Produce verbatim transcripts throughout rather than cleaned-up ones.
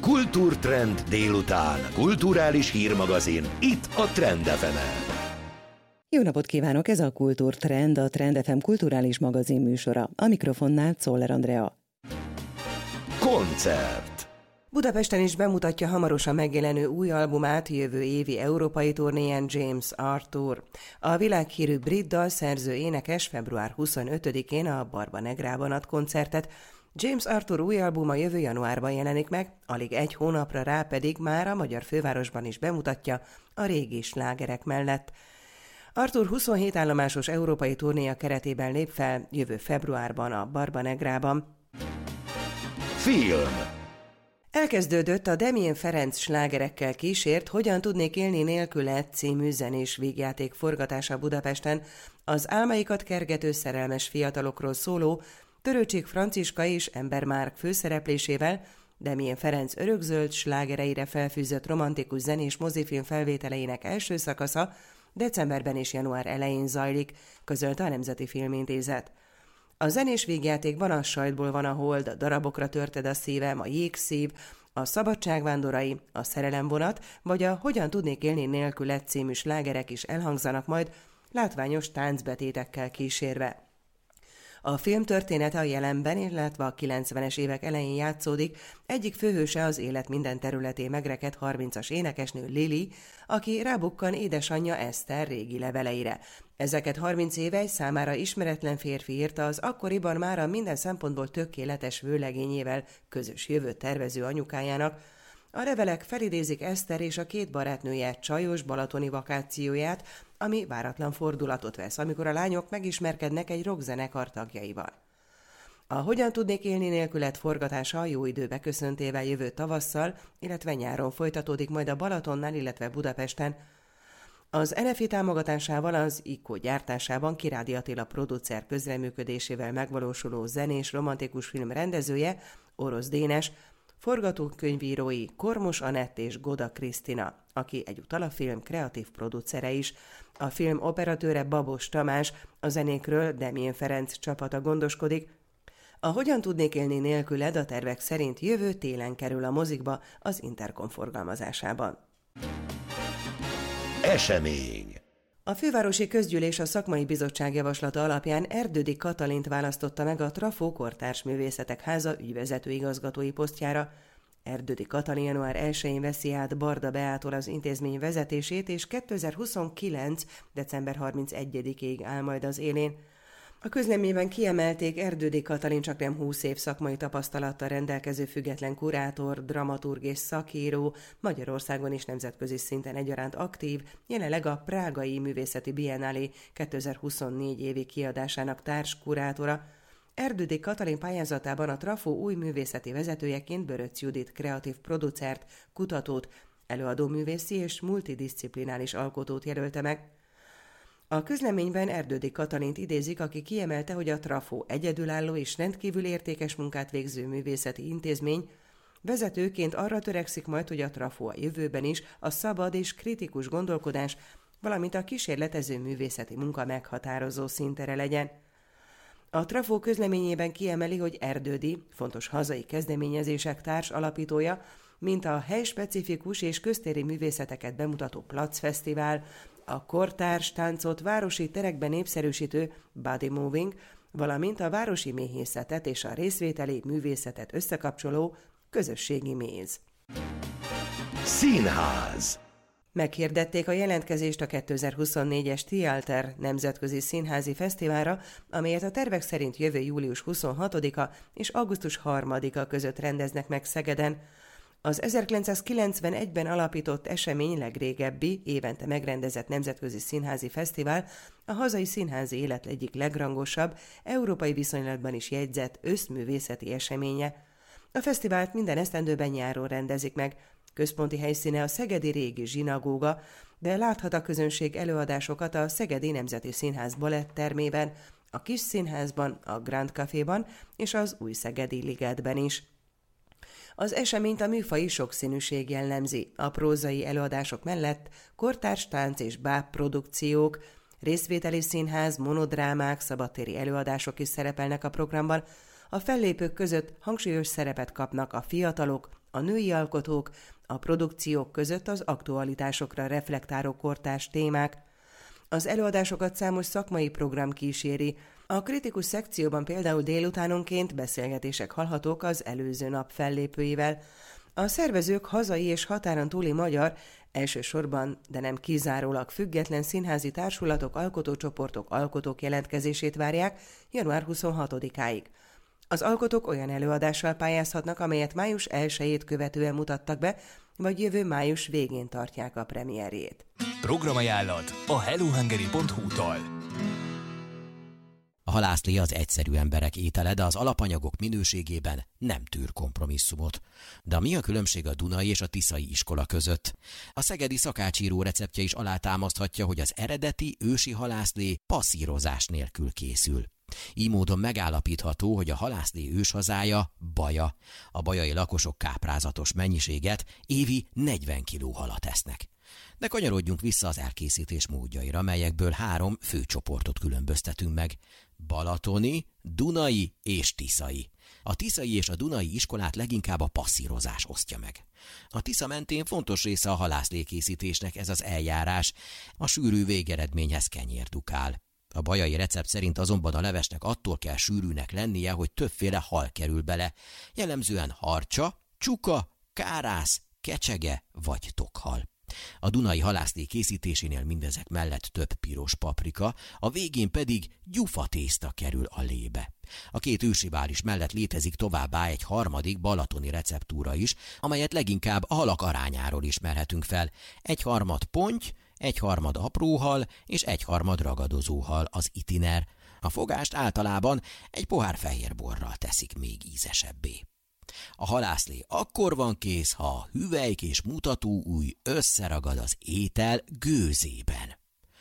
Kultúrtrend délután. Kulturális hírmagazin. Itt a Trend ef emen. Jó napot kívánok! Ez a Kultúrtrend, a Trend ef em kulturális magazin műsora. A mikrofonnál Czoller Andrea. Koncert. Budapesten is bemutatja hamarosan megjelenő új albumát jövő évi európai turnéján James Arthur. A világhírű brit dalszerző énekes február huszonötödikén a Barba Negrában ad koncertet. James Arthur új albuma jövő januárban jelenik meg, alig egy hónapra rá pedig már a magyar fővárosban is bemutatja a régi slágerek mellett. Arthur huszonhét állomásos európai turnéja keretében lép fel jövő februárban a Barba Negrában. Film. Elkezdődött a Damien Ferenc slágerekkel kísért Hogyan tudnék élni nélküled című zenés vígjáték forgatása Budapesten. Az álmaikat kergető szerelmes fiatalokról szóló Törőcsik Franciska és Ember Márk főszereplésével Damien Ferenc örökzöld slágereire felfűzött romantikus zenés mozifilm felvételeinek első szakasza decemberben és január elején zajlik, közölte a Nemzeti Filmintézet. A zenés vígjátékban a Sajtból van a hold, a Darabokra törted a szívem, a Jégszív, a Szabadságvándorai, a Szerelemvonat, vagy a Hogyan tudnék élni nélküled című slágerek is elhangzanak majd, látványos táncbetétekkel kísérve. A film története a jelenben, illetve a kilencvenes évek elején játszódik, egyik főhőse az élet minden területén megrekedt harmincas énekesnő Lili, aki rábukkan édesanyja Eszter régi leveleire. Ezeket harminc éve egy számára ismeretlen férfi írta az akkoriban már a minden szempontból tökéletes vőlegényével közös jövőt tervező anyukájának. A levelek felidézik Eszter és a két barátnője csajos balatoni vakációját, ami váratlan fordulatot vesz, amikor a lányok megismerkednek egy rockzenekar tagjaival. A Hogyan tudnék élni nélküled forgatása a jó időbe köszöntével jövő tavasszal, illetve nyáron folytatódik majd a Balatonnál, illetve Budapesten. Az en ef i támogatásával az ikó gyártásában Kirádi Attila producer közreműködésével megvalósuló zenés romantikus film rendezője, Orosz Dénes, forgatókönyvírói Kormos Anett és Goda Krisztina, aki egyúttal a film kreatív producere is. A film operatőre Babos Tamás, a zenékről Damien Ferenc csapata gondoskodik. A Hogyan tudnék élni nélküled a tervek szerint jövő télen kerül a mozikba az Intercom forgalmazásában. Esemény. A Fővárosi Közgyűlés a Szakmai Bizottság javaslata alapján Erdődy Katalint választotta meg a Trafó Kortárs Művészetek Háza ügyvezető igazgatói posztjára. Erdődy Katalin január elsején veszi át Barda Beától az intézmény vezetését, és kétezer-huszonkilenc. december harmincegyedikéig áll majd az élén. A közleményben kiemelték, Erdődy Katalin csaknem húsz év szakmai tapasztalattal rendelkező független kurátor, dramaturg és szakíró, Magyarországon és nemzetközi szinten egyaránt aktív, jelenleg a Prágai Művészeti Biennálé kétezer-huszonnégy évi kiadásának társkurátora. Erdődy Katalin pályázatában a Trafó új művészeti vezetőjeként Böröcz Judit kreatív producert, kutatót, előadóművészi és multidisciplinális alkotót jelölte meg. A közleményben Erdődy Katalint idézik, aki kiemelte, hogy a Trafó egyedülálló és rendkívül értékes munkát végző művészeti intézmény, vezetőként arra törekszik majd, hogy a Trafó a jövőben is a szabad és kritikus gondolkodás, valamint a kísérletező művészeti munka meghatározó szintere legyen. A Trafó közleményében kiemeli, hogy Erdődy fontos hazai kezdeményezések társ alapítója, mint a helyspecifikus és köztéri művészeteket bemutató Plac Fesztivál, a kortárs táncot városi terekben népszerűsítő Body Moving, valamint a városi méhészetet és a részvételi művészetet összekapcsoló Közösségi Méz. Színház. Meghirdették a jelentkezést a kétezer-huszonnégyes Theater nemzetközi színházi fesztiválra, amelyet a tervek szerint jövő július huszonhatodika és augusztus harmadika között rendeznek meg Szegeden. Az ezerkilencszázkilencvenegyben alapított esemény legrégebbi, évente megrendezett nemzetközi színházi fesztivál, a hazai színházi élet egyik legrangosabb, európai viszonylatban is jegyzett összművészeti eseménye. A fesztivált minden esztendőben nyáron rendezik meg. Központi helyszíne a szegedi régi zsinagóga, de láthat a közönség előadásokat a Szegedi Nemzeti Színház balettermében, a Kis Színházban, a Grand Caféban és az Új Szegedi Ligetben is. Az eseményt a műfaji sokszínűség jellemzi, a prózai előadások mellett kortárs tánc és báb produkciók, részvételi színház, monodrámák, szabadtéri előadások is szerepelnek a programban. A fellépők között hangsúlyos szerepet kapnak a fiatalok, a női alkotók, a produkciók között az aktualitásokra reflektáló kortárs témák. Az előadásokat számos szakmai program kíséri. A kritikus szekcióban például délutánonként beszélgetések hallhatók az előző nap fellépőivel. A szervezők hazai és határon túli magyar, elsősorban, de nem kizárólag független színházi társulatok, alkotócsoportok, alkotók jelentkezését várják január huszonhatodikáig. Az alkotók olyan előadással pályázhatnak, amelyet május elsejét követően mutattak be, vagy jövő május végén tartják a premierjét. Programajánlat a hellohungary pont hu-tól. A halászlé az egyszerű emberek étele, de az alapanyagok minőségében nem tűr kompromisszumot. De mi a különbség a Dunai és a Tiszai iskola között? A szegedi szakácsíró receptje is alátámaszthatja, hogy az eredeti ősi halászlé passzírozás nélkül készül. Így módon megállapítható, hogy a halászlé őshazája Baja. A bajai lakosok káprázatos mennyiséget, évi negyven kiló halat esznek. De kanyarodjunk vissza az elkészítés módjaira, melyekből három fő csoportot különböztetünk meg. Balatoni, Dunai és Tiszai. A Tiszai és a Dunai iskolát leginkább a passzírozás osztja meg. A Tisza mentén fontos része a halászlékészítésnek ez az eljárás, a sűrű végeredményhez kenyér dukál. A bajai recept szerint azonban a levesnek attól kell sűrűnek lennie, hogy többféle hal kerül bele, jellemzően harcsa, csuka, kárász, kecsege vagy tokhal. A dunai halászlé készítésénél mindezek mellett több piros paprika, a végén pedig gyufatészta kerül a lébe. A két ősrivális mellett létezik továbbá egy harmadik balatoni receptúra is, amelyet leginkább a halak arányáról ismerhetünk fel. Egy harmad ponty, egy harmad apróhal és egy harmad ragadozóhal az itiner. A fogást általában egy pohár fehér borral teszik még ízesebbé. A halászlé akkor van kész, ha a hüvelyk és mutatóujj összeragad az étel gőzében.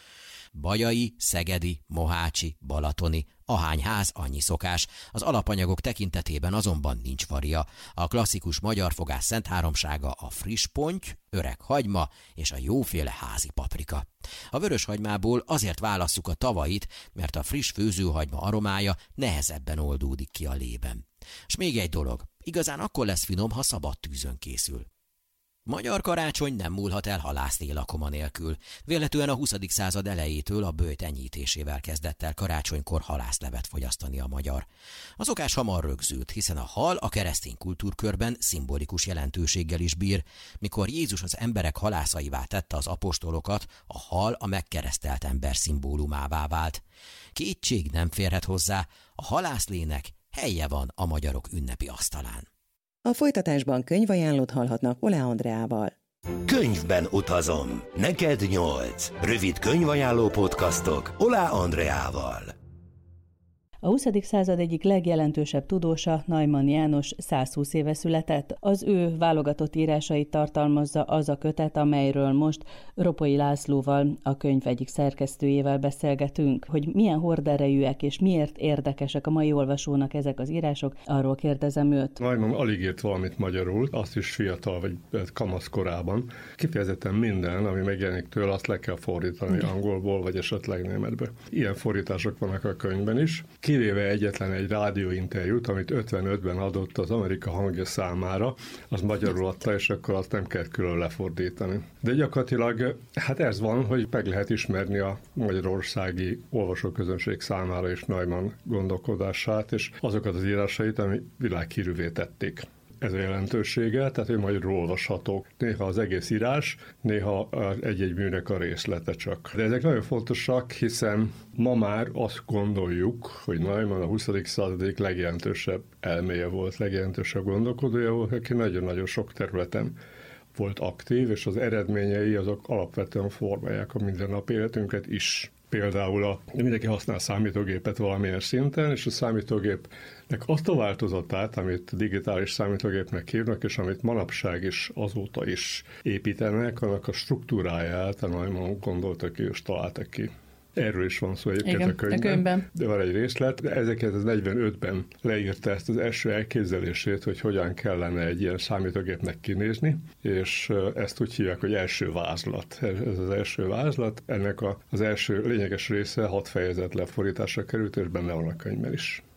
Bajai, szegedi, mohácsi, balatoni, ahány ház, annyi szokás, az alapanyagok tekintetében azonban nincs varia. A klasszikus magyar fogás szent háromsága a friss ponty, öreg hagyma és a jóféle házi paprika. A vörös hagymából azért válasszuk a tavait, mert a friss főzőhagyma aromája nehezebben oldódik ki a lében. S még egy dolog, igazán akkor lesz finom, ha szabad tűzön készül. Magyar karácsony nem múlhat el halászlé lakoma nélkül. Véletlenül a huszadik század elejétől a böjt enyhítésével kezdett el karácsonykor halászlevet fogyasztani a magyar. A szokás hamar rögzült, hiszen a hal a keresztény kultúrkörben szimbolikus jelentőséggel is bír. Mikor Jézus az emberek halászaivá tette az apostolokat, a hal a megkeresztelt ember szimbólumává vált. Kétség nem férhet hozzá, a halászlének helye van a magyarok ünnepi asztalán. A folytatásban könyvajánlót hallhatnak Ole Andreával. Könyvben utazom. Neked nyolc. Rövid könyvajánló podcastok Ole Andreával. A huszadik század egyik legjelentősebb tudósa, Neumann János százhúsz éve született. Az ő válogatott írásait tartalmazza az a kötet, amelyről most Ropoi Lászlóval, a könyv egyik szerkesztőjével beszélgetünk. Hogy milyen horderejűek és miért érdekesek a mai olvasónak ezek az írások, arról kérdezem őt. Neumann alig írt valamit magyarul, azt is fiatal vagy kamaszkorában. Kifejezetten minden, ami megjelenik tőle, azt le kell fordítani de. angolból vagy esetleg németbe. Ilyen fordítások vannak a könyvben is. Kivéve egyetlen egy rádióinterjút, amit ötvenötben adott az Amerika Hangja számára, az magyarul adta, és akkor azt nem kell külön lefordítani. De gyakorlatilag hát ez van, hogy meg lehet ismerni a magyarországi olvasóközönség számára is Neumann gondolkodását, és azokat az írásait, ami világhírűvé tették. Ez a jelentősége, tehát ő magyarul olvashatók. Néha az egész írás, néha egy-egy műnek a részlete csak. De ezek nagyon fontosak, hiszen ma már azt gondoljuk, hogy Neumann a huszadik század egyik legjelentősebb elméje volt, legjelentősebb gondolkodója volt, aki nagyon-nagyon sok területen volt aktív, és az eredményei azok alapvetően formálják a mindennapi életünket is. Például a, mindenki használ számítógépet valamilyen szinten, és a számítógépnek azt a változatát, amit digitális számítógépnek hívnak, és amit manapság is azóta is építenek, annak a struktúráját a Neumann gondoltak ki, és találtak ki. Erről is van szó egyébként. Igen, a könyvben, a könyvben. De van egy részlet. ezerkilencszáznegyvenötben leírta ezt az első elképzelését, hogy hogyan kellene egy ilyen számítógépnek kinézni, és ezt úgy hívják, hogy első vázlat. Ez az első vázlat. Ennek a, az első lényeges része hat fejezet lefordításra került, és benne van a könyvben is.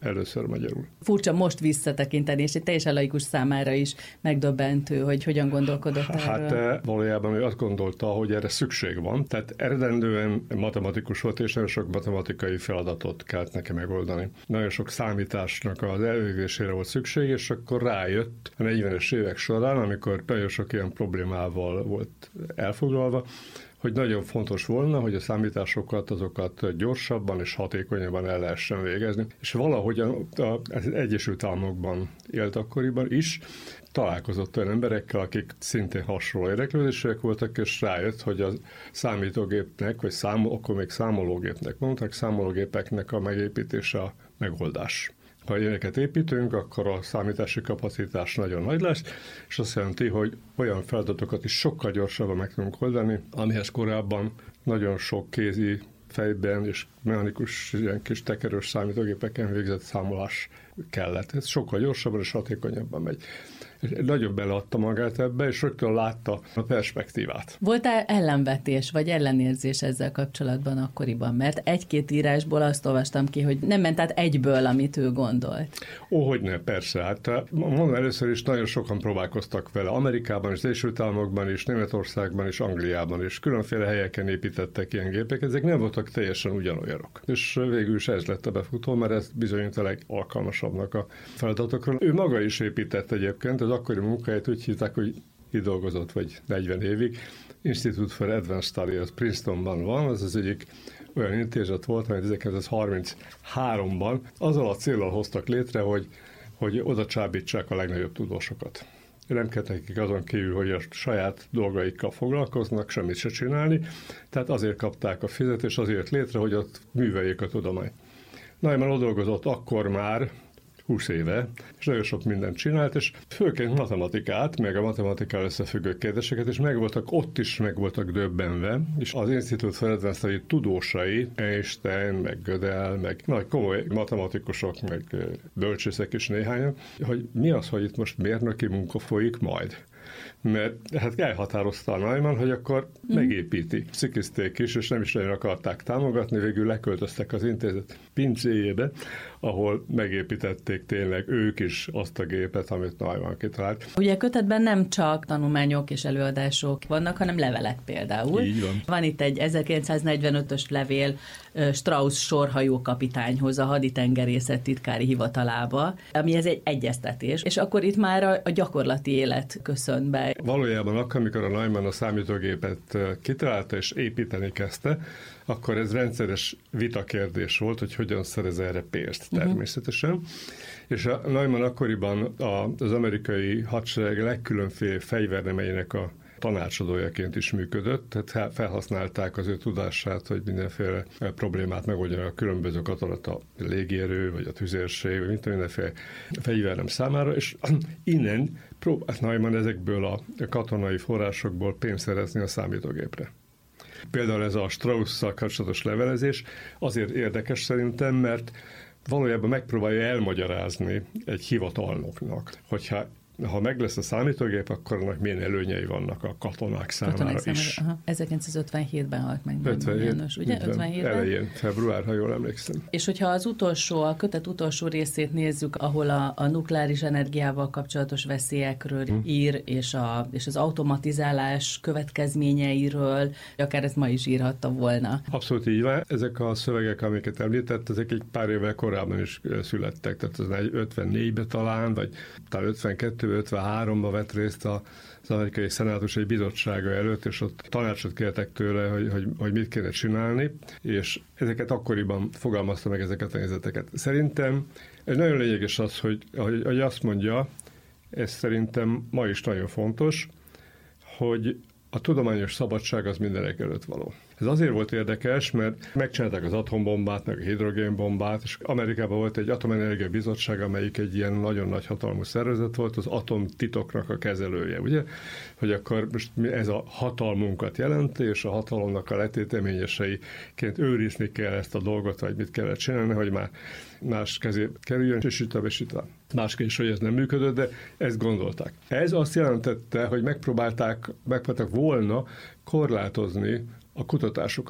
először magyarul. Furcsa most visszatekinteni, és egy teljesen laikus számára is megdöbbentő, hogy hogyan gondolkodott erről. Hát valójában ő azt gondolta, hogy erre szükség van. Tehát eredendően matematikus volt, és nagyon sok matematikai feladatot kellett neki megoldani. Nagyon sok számításnak az elvégzésére volt szükség, és akkor rájött a negyvenes évek során, amikor nagyon sok ilyen problémával volt elfoglalva, hogy nagyon fontos volna, hogy a számításokat azokat gyorsabban és hatékonyabban el lehessen végezni. És valahogy az Egyesült Államokban élt akkoriban is, találkozott olyan emberekkel, akik szintén hasonló érdeklődések voltak, és rájött, hogy a számítógépnek, vagy számol, akkor még számológépnek mondták, számológépeknek a megépítése a megoldás. Ha ilyeneket építünk, akkor a számítási kapacitás nagyon nagy lesz, és azt jelenti, hogy olyan feladatokat is sokkal gyorsabban meg tudunk oldani, amihez korábban nagyon sok kézi fejben és mechanikus, ilyen kis tekerős számítógépeken végzett számolás kellett. Ez sokkal gyorsabban és hatékonyabban megy. És nagyon beleadta magát ebbe, és rögtön látta a perspektívát. Volt-e ellenvetés vagy ellenérzés ezzel kapcsolatban akkoriban? Mert egy-két írásból azt olvastam ki, hogy nem ment át egyből, amit ő gondolt. Ó, hogyne, persze. Hát mondom, először is nagyon sokan próbálkoztak vele. Amerikában és Egyesült Államokban is, Németországban és Angliában is. Különféle helyeken építettek ilyen gépeket. Ezek nem voltak teljesen ugyanolyanok. És végül is ez lett a befutó, mert ez bizonyít a legalkalmasabbnak a feladatokról. Ő maga is épített egyébként, az akkori munkáját úgy hívták, hogy itt dolgozott, vagy negyven évig. Institute for Advanced Study, az Princetonban van, az az egyik olyan intézet volt, amit ezerkilencszázharminchárom-ban azzal a céllal hoztak létre, hogy, hogy oda csábítsák a legnagyobb tudósokat. Nem kellett nekik azon kívül, hogy a saját dolgaikkal foglalkoznak, semmit se csinálni, tehát azért kapták a fizetést, azért létre, hogy ott műveljék a tudományt. Neumann ott dolgozott akkor már, húsz éve, és nagyon sok mindent csinált, és főként matematikát, meg a matematikával összefüggő kérdéseket, és megvoltak, ott is meg voltak döbbenve, és az Institute for Advanced Study tudósai, Einstein, meg Gödel, meg nagy komoly matematikusok, meg bölcsészek is néhányan, hogy mi az, hogy itt most mérnöki munka folyik majd. Mert hát elhatározta a Neumann, hogy akkor mm. megépíti. Cikizték is, és nem is nagyon akarták támogatni, végül leköltöztek az intézet pincéjébe, ahol megépítették tényleg ők is azt a gépet, amit Neumann kitalált. Ugye kötetben nem csak tanulmányok és előadások vannak, hanem levelek például. Így van. Van itt egy ezerkilencszáznegyvenötös levél Strauss sorhajókapitányhoz a haditengerészet titkári hivatalába, ami ez egy egyeztetés, és akkor itt már a, a gyakorlati élet köszön be. Valójában akkor, amikor a Neumann a számítógépet kitalálta és építeni kezdte, akkor ez rendszeres vitakérdés volt, hogy hogyan szerez erre pénzt természetesen. Uh-huh. És a Neumann akkoriban az amerikai hadsereg legkülönféle fegyvernemeinek a tanácsadójaként is működött, tehát felhasználták az ő tudását, hogy mindenféle problémát megoldjanak a különböző katonata, a légierő, vagy a tüzérség, vagy mint mindenféle fegyvernem számára, és innen próbált Neumann ezekből a katonai forrásokból pénzt szerezni a számítógépre. Például ez a Strauss-szal kapcsolatos levelezés azért érdekes szerintem, mert valójában megpróbálja elmagyarázni egy hivatalnoknak, hogyha ha meg lesz a számítógép, akkor annak milyen előnyei vannak a katonák számára, katonák számára is. Aha. ezerkilencszázötvenhétben halt meg Neumann János, ugye? ötvenhétben? Elején, február, ha jól emlékszem. És hogyha az utolsó, a kötet utolsó részét nézzük, ahol a, a nukleáris energiával kapcsolatos veszélyekről hmm. ír, és, a, és az automatizálás következményeiről, akár ezt ma is írhatta volna. Abszolút így van. Ezek a szövegek, amiket említett, ezek egy pár évvel korábban is születtek, tehát az ötvennégyben talán, vagy talán ötvenkettőben, ötvenháromban vett részt az amerikai szenátus egy bizottsága előtt, és ott tanácsot kértek tőle, hogy, hogy, hogy mit kéne csinálni, és ezeket akkoriban fogalmazta meg ezeket a nézeteket. Szerintem egy nagyon lényeges az, hogy, hogy, hogy azt mondja, ez szerintem ma is nagyon fontos, hogy a tudományos szabadság az mindenek előtt való. Ez azért volt érdekes, mert megcsinálták az atombombát, meg a hidrogénbombát, és Amerikában volt egy atomenergia bizottság, amelyik egy ilyen nagyon nagy hatalmú szervezet volt, az atomtitoknak a kezelője, ugye? Hogy akkor most ez a hatalmunkat jelenti, és a hatalomnak a letéteményeseiként őrizni kell ezt a dolgot, vagy mit kellett csinálni, hogy már más kezé kerüljön, és itt és itt Másképp is, hogy ez nem működött, de ezt gondolták. Ez azt jelentette, hogy megpróbálták, megpróbálták volna korlátozni a kutatásokat.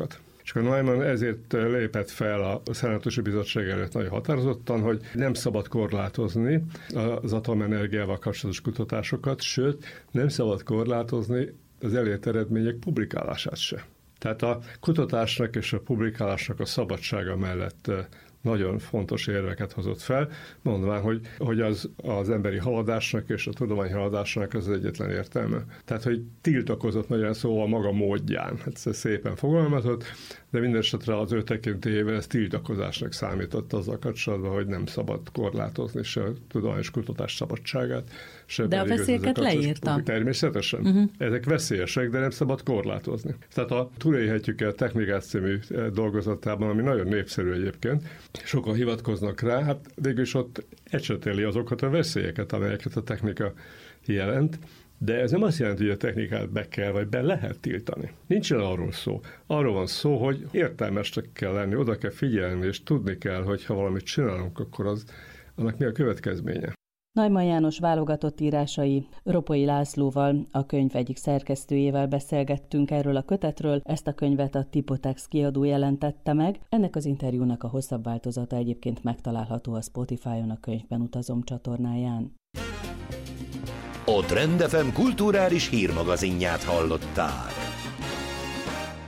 És a Neumann ezért lépett fel a Szenátusi Bizottság előtt nagyon határozottan, hogy nem szabad korlátozni az atomenergiával kapcsolatos kutatásokat, sőt, nem szabad korlátozni az elért eredmények publikálását se. Tehát a kutatásnak és a publikálásnak a szabadsága mellett nagyon fontos érveket hozott fel, mondván, hogy, hogy az, az emberi haladásnak és a tudomány haladásnak az egyetlen értelme. Tehát, hogy tiltakozott nagyon szóval maga módján. Hát ez szépen fogalmazott, de mindesetre az ő tekintélyével ez tiltakozásnak számított azzal kapcsolatban, hogy nem szabad korlátozni se a tudományos kutatás szabadságát, se de a veszélyeket leírta. Természetesen. Uh-huh. Ezek veszélyesek, de nem szabad korlátozni. Tehát a Túlélhetjük el technikát című dolgozatában, ami nagyon népszerű egyébként, sokan hivatkoznak rá, hát végülis ott ecsetéli azokat a veszélyeket, amelyeket a technika jelent, de ez nem azt jelenti, hogy a technikát be kell, vagy be lehet tiltani. Nincsen arról szó. Arról van szó, hogy értelmesnek kell lenni, oda kell figyelni, és tudni kell, hogy ha valamit csinálunk, akkor az, annak mi a következménye. Neumann János válogatott írásai. Ropoi Lászlóval, a könyv egyik szerkesztőjével beszélgettünk erről a kötetről, ezt a könyvet a Tipotex kiadó jelentette meg. Ennek az interjúnak a hosszabb változata egyébként megtalálható a Spotify-on a Könyvben utazom csatornáján. A Trend ef em kulturális hírmagazinját hallották.